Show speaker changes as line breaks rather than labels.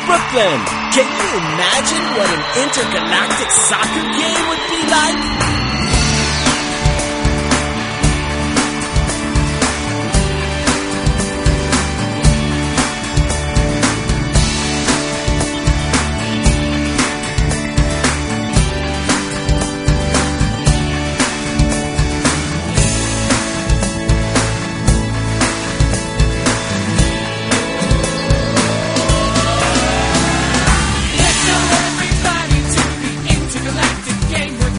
Brooklyn. Can you imagine what an intergalactic soccer game would be?